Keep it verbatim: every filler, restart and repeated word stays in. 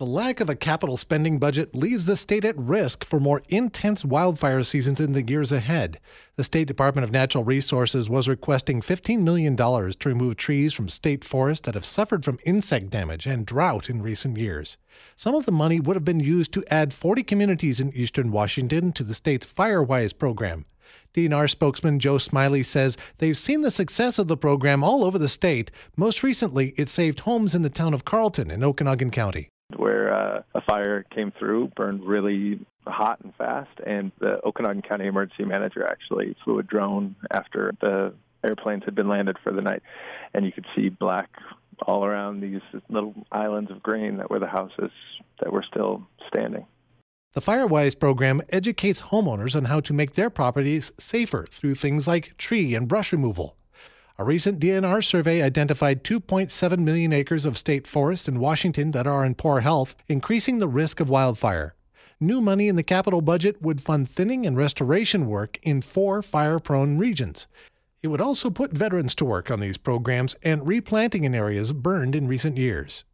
The lack of a capital spending budget leaves the state at risk for more intense wildfire seasons in the years ahead. The State Department of Natural Resources was requesting fifteen million dollars to remove trees from state forests that have suffered from insect damage and drought in recent years. Some of the money would have been used to add forty communities in eastern Washington to the state's FireWise program. D N R spokesman Joe Smiley says they've seen the success of the program all over the state. Most recently, it saved homes in the town of Carlton in Okanogan County, where uh, a fire came through, burned really hot and fast, and the Okanogan County Emergency Manager actually flew a drone after the airplanes had been landed for the night, and you could see black all around these little islands of grain that were the houses that were still standing. The FireWise program educates homeowners on how to make their properties safer through things like tree and brush removal. A recent D N R survey identified two point seven million acres of state forests in Washington that are in poor health, increasing the risk of wildfire. New money in the capital budget would fund thinning and restoration work in four fire-prone regions. It would also put veterans to work on these programs and replanting in areas burned in recent years.